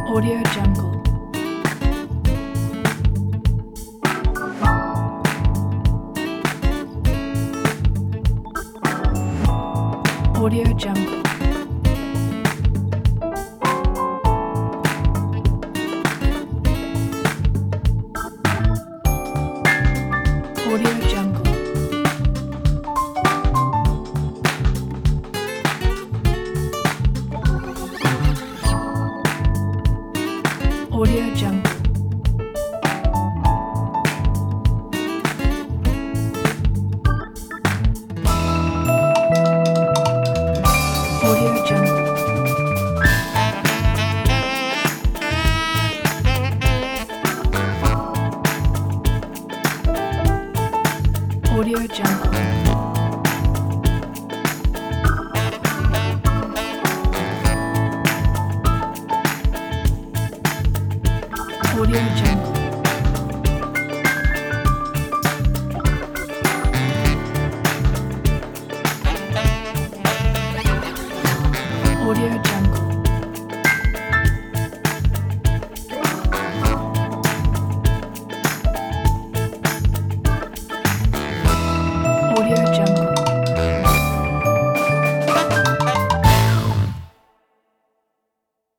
Audio Jungle. Audio Jungle. Audio Jungle. Audio Jungle. Audio Jungle. Audio Jungle. Audio Jungle. Audio Jungle. Audio Jungle.